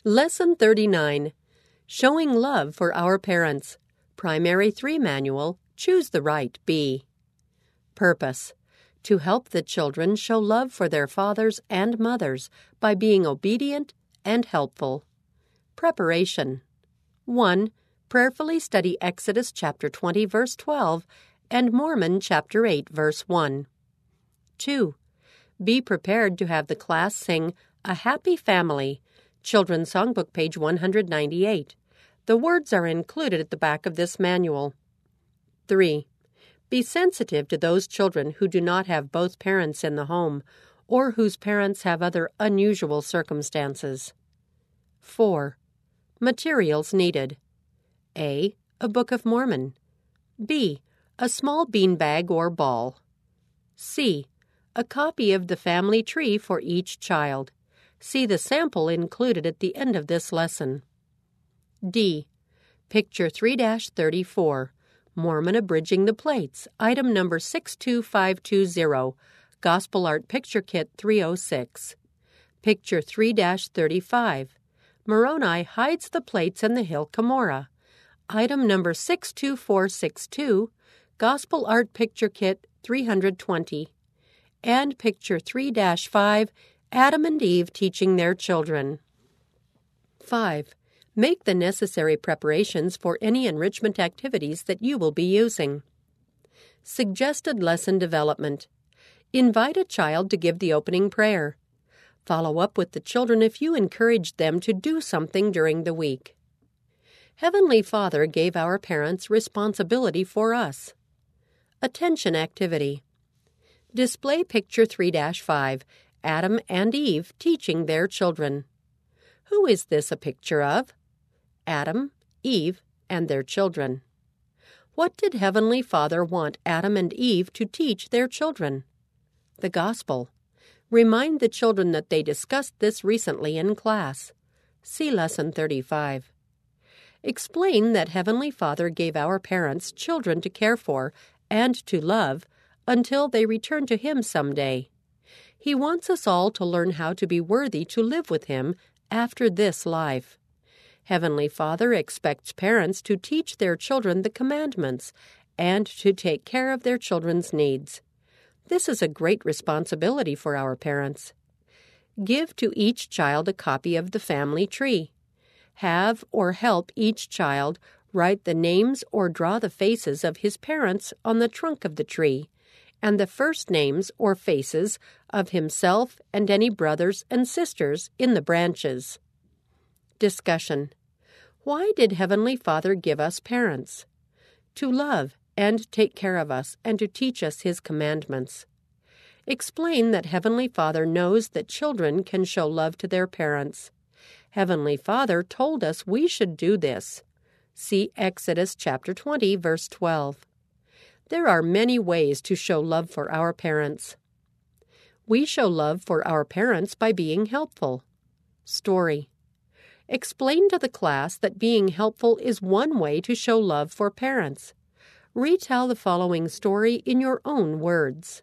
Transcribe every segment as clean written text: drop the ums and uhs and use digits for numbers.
Lesson 39. Showing Love for Our Parents. Primary 3 Manual. Choose the right B. Purpose. To help the children show love for their fathers and mothers by being obedient and helpful. Preparation. 1. Prayerfully study Exodus chapter 20, verse 12, and Mormon chapter 8, verse 1. 2. Be prepared to have the class sing A Happy Family, Children's Songbook, page 198. The words are included at the back of this manual. 3. Be sensitive to those children who do not have both parents in the home or whose parents have other unusual circumstances. 4. Materials needed. A. A Book of Mormon. B. A small beanbag or ball. C. A copy of the family tree for each child. See the sample included at the end of this lesson. D. Picture 3-34. Mormon Abridging the Plates, item number 62520, Gospel Art Picture Kit 306. Picture 3-35. Moroni hides the plates in the hill Cumorah, item number 62462, Gospel Art Picture Kit 320. And picture 3-5, Adam and Eve teaching their children. 5. Make the necessary preparations for any enrichment activities that you will be using. Suggested lesson development. Invite a child to give the opening prayer. Follow up with the children if you encouraged them to do something during the week. Heavenly Father gave our parents responsibility for us. Attention activity. Display picture 3-5, Adam and Eve teaching their children. Who is this a picture of? Adam, Eve, and their children. What did Heavenly Father want Adam and Eve to teach their children? The Gospel. Remind the children that they discussed this recently in class. See Lesson 35. Explain that Heavenly Father gave our parents children to care for and to love until they return to Him someday. He wants us all to learn how to be worthy to live with Him after this life. Heavenly Father expects parents to teach their children the commandments and to take care of their children's needs. This is a great responsibility for our parents. Give to each child a copy of the family tree. Have or help each child write the names or draw the faces of his parents on the trunk of the tree, and the first names or faces of himself and any brothers and sisters in the branches. Discussion. Why did Heavenly Father give us parents? To love and take care of us and to teach us His commandments. Explain that Heavenly Father knows that children can show love to their parents. Heavenly Father told us we should do this. See Exodus chapter 20, verse 12. There are many ways to show love for our parents. We show love for our parents by being helpful. Story. Explain to the class that being helpful is one way to show love for parents. Retell the following story in your own words.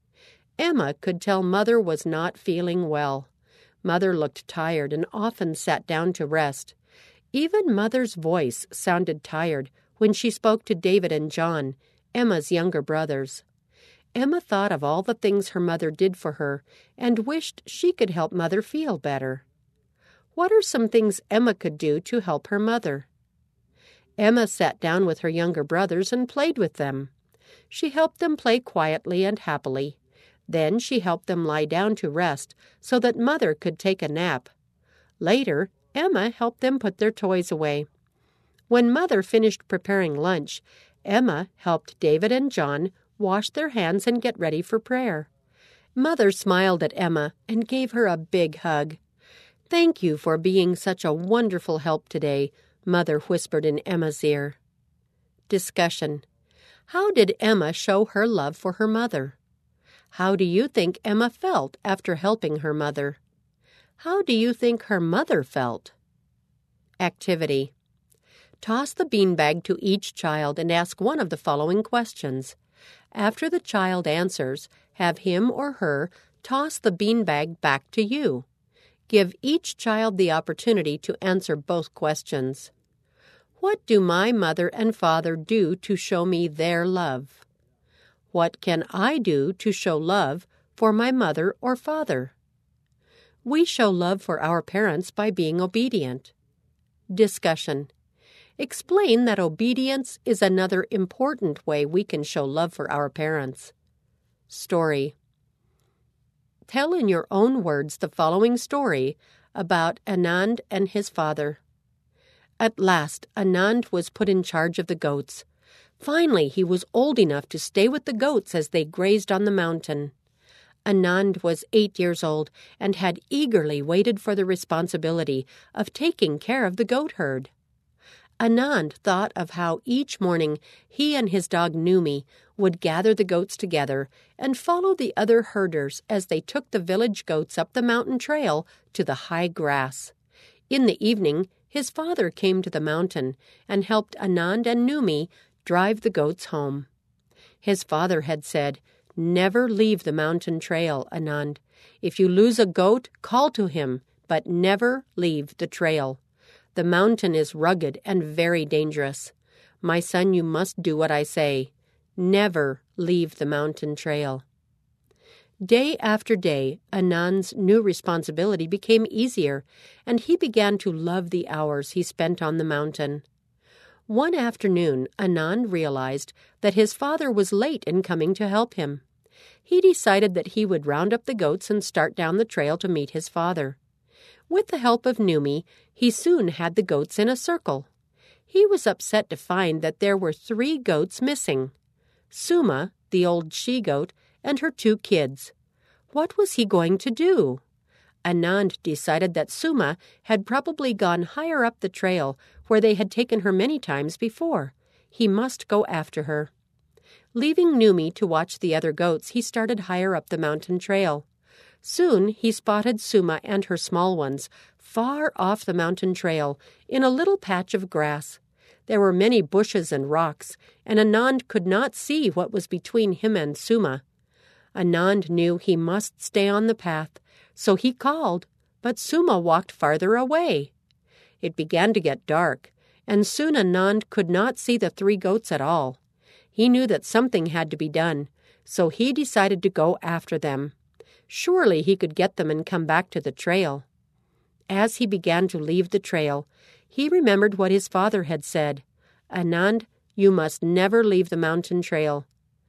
Emma could tell Mother was not feeling well. Mother looked tired and often sat down to rest. Even Mother's voice sounded tired when she spoke to David and John, Emma's younger brothers. Emma thought of all the things her mother did for her and wished she could help Mother feel better. What are some things Emma could do to help her mother? Emma sat down with her younger brothers and played with them. She helped them play quietly and happily. Then she helped them lie down to rest so that Mother could take a nap. Later, Emma helped them put their toys away. When Mother finished preparing lunch, Emma helped David and John wash their hands and get ready for prayer. Mother smiled at Emma and gave her a big hug. "Thank you for being such a wonderful help today," Mother whispered in Emma's ear. Discussion. How did Emma show her love for her mother? How do you think Emma felt after helping her mother? How do you think her mother felt? Activity. Toss the beanbag to each child and ask one of the following questions. After the child answers, have him or her toss the beanbag back to you. Give each child the opportunity to answer both questions. What do my mother and father do to show me their love? What can I do to show love for my mother or father? We show love for our parents by being obedient. Discussion. Explain that obedience is another important way we can show love for our parents. Story. Tell in your own words the following story about Anand and his father. At last, Anand was put in charge of the goats. Finally, he was old enough to stay with the goats as they grazed on the mountain. Anand was 8 years old and had eagerly waited for the responsibility of taking care of the goat herd. Anand thought of how each morning he and his dog Numi would gather the goats together and follow the other herders as they took the village goats up the mountain trail to the high grass. In the evening, his father came to the mountain and helped Anand and Numi drive the goats home. His father had said, "Never leave the mountain trail, Anand. If you lose a goat, call to him, but never leave the trail. The mountain is rugged and very dangerous. My son, you must do what I say. Never leave the mountain trail." Day after day, Anand's new responsibility became easier, and he began to love the hours he spent on the mountain. One afternoon, Anand realized that his father was late in coming to help him. He decided that he would round up the goats and start down the trail to meet his father. With the help of Numi, he soon had the goats in a circle. He was upset to find that there were 3 goats missing: Suma, the old she-goat, and her 2 kids. What was he going to do? Anand decided that Suma had probably gone higher up the trail, where they had taken her many times before. He must go after her. Leaving Numi to watch the other goats, he started higher up the mountain trail. Soon he spotted Suma and her small ones far off the mountain trail in a little patch of grass. There were many bushes and rocks, and Anand could not see what was between him and Suma. Anand knew he must stay on the path, so he called, but Suma walked farther away. It began to get dark, and soon Anand could not see the 3 goats at all. He knew that something had to be done, so he decided to go after them. Surely he could get them and come back to the trail. As he began to leave the trail, he remembered what his father had said. "Anand, you must never leave the mountain trail."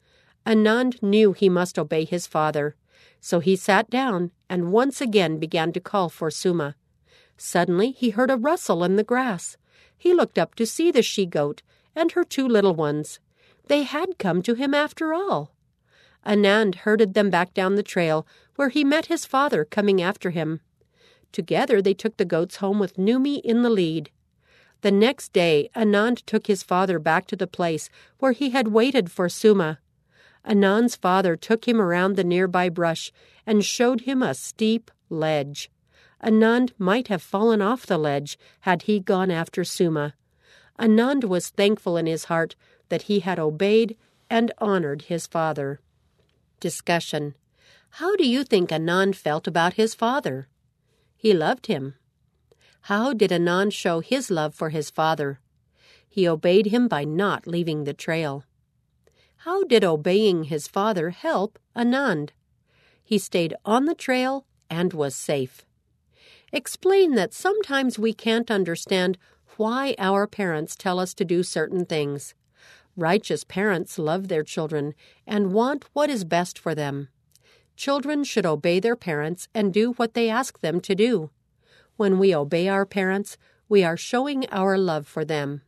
Anand knew he must obey his father, so he sat down and once again began to call for Suma. Suddenly he heard a rustle in the grass. He looked up to see the she-goat and her 2 little ones. They had come to him after all. Anand herded them back down the trail, where he met his father coming after him. Together they took the goats home with Numi in the lead. The next day, Anand took his father back to the place where he had waited for Suma. Anand's father took him around the nearby brush and showed him a steep ledge. Anand might have fallen off the ledge had he gone after Suma. Anand was thankful in his heart that he had obeyed and honored his father. Discussion. How do you think Anand felt about his father? He loved him. How did Anand show his love for his father? He obeyed him by not leaving the trail. How did obeying his father help Anand? He stayed on the trail and was safe. Explain that sometimes we can't understand why our parents tell us to do certain things. Righteous parents love their children and want what is best for them. Children should obey their parents and do what they ask them to do. When we obey our parents, we are showing our love for them.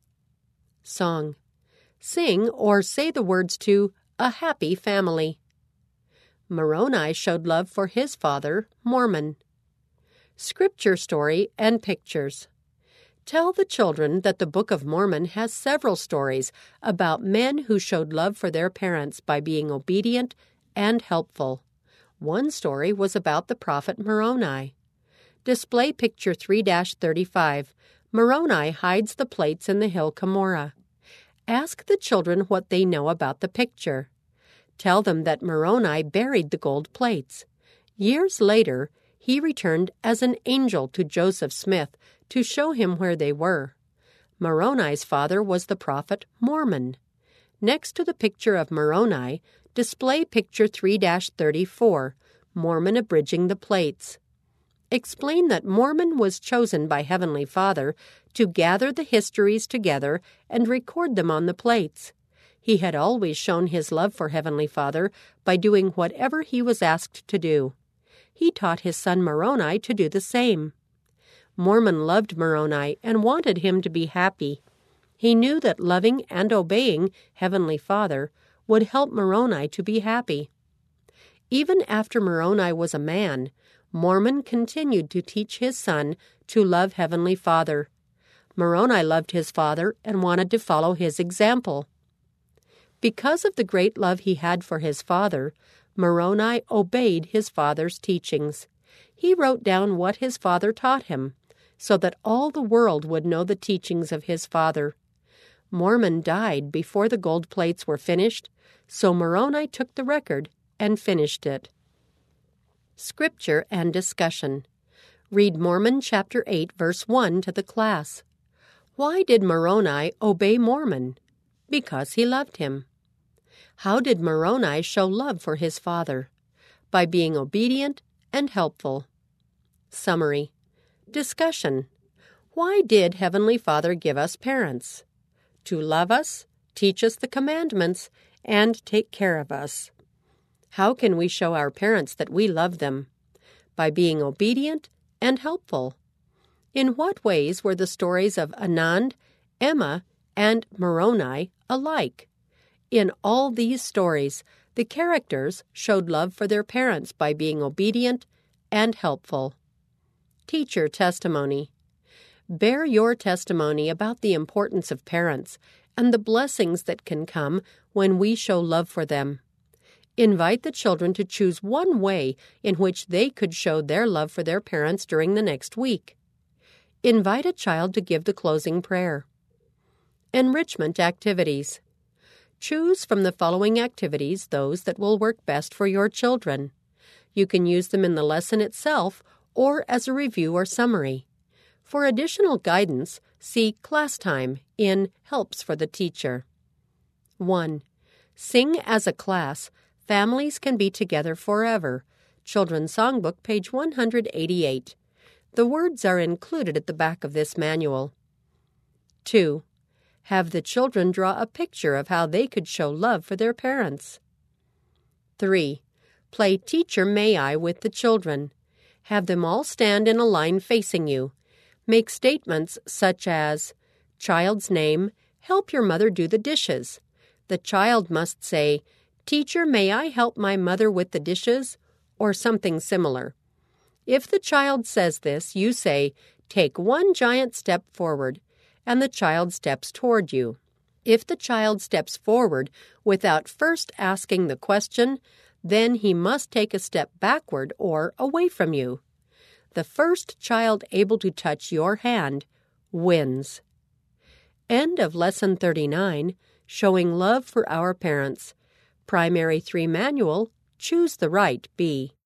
Song. Sing or say the words to A Happy Family. Moroni showed love for his father, Mormon. Scripture story and pictures. Tell the children that the Book of Mormon has several stories about men who showed love for their parents by being obedient and helpful. One story was about the prophet Moroni. Display picture 3-35. Moroni hides the plates in the hill Cumorah. Ask the children what they know about the picture. Tell them that Moroni buried the gold plates. Years later, He returned as an angel to Joseph Smith to show him where they were. Moroni's father was the prophet Mormon. Next to the picture of Moroni, display picture 3-34, Mormon abridging the plates. Explain that Mormon was chosen by Heavenly Father to gather the histories together and record them on the plates. He had always shown his love for Heavenly Father by doing whatever he was asked to do. He taught his son Moroni to do the same. Mormon loved Moroni and wanted him to be happy. He knew that loving and obeying Heavenly Father would help Moroni to be happy. Even after Moroni was a man, Mormon continued to teach his son to love Heavenly Father. Moroni loved his father and wanted to follow his example. Because of the great love he had for his father, Moroni obeyed his father's teachings. He wrote down what his father taught him, so that all the world would know the teachings of his father. Mormon died before the gold plates were finished, so Moroni took the record and finished it. Scripture and discussion. Read Mormon chapter 8, verse 1 to the class. Why did Moroni obey Mormon? Because he loved him. How did Moroni show love for his father? By being obedient and helpful. Summary. Discussion. Why did Heavenly Father give us parents? To love us, teach us the commandments, and take care of us. How can we show our parents that we love them? By being obedient and helpful. In what ways were the stories of Anand, Emma, and Moroni alike? In all these stories, the characters showed love for their parents by being obedient and helpful. Teacher testimony. Bear your testimony about the importance of parents and the blessings that can come when we show love for them. Invite the children to choose one way in which they could show their love for their parents during the next week. Invite a child to give the closing prayer. Enrichment activities. Choose from the following activities those that will work best for your children. You can use them in the lesson itself or as a review or summary. For additional guidance, see Class Time in Helps for the Teacher. 1. Sing as a class. Families can be together forever. Children's Songbook, page 188. The words are included at the back of this manual. 2. Have the children draw a picture of how they could show love for their parents. 3. Play Teacher May I with the children. Have them all stand in a line facing you. Make statements such as, child's name, help your mother do the dishes. The child must say, Teacher, may I help my mother with the dishes? Or something similar. If the child says this, you say, take one giant step forward, and the child steps toward you. If the child steps forward without first asking the question, then he must take a step backward or away from you. The first child able to touch your hand wins. End of Lesson 39, Showing Love for Our Parents. Primary 3 Manual, Choose the Right B.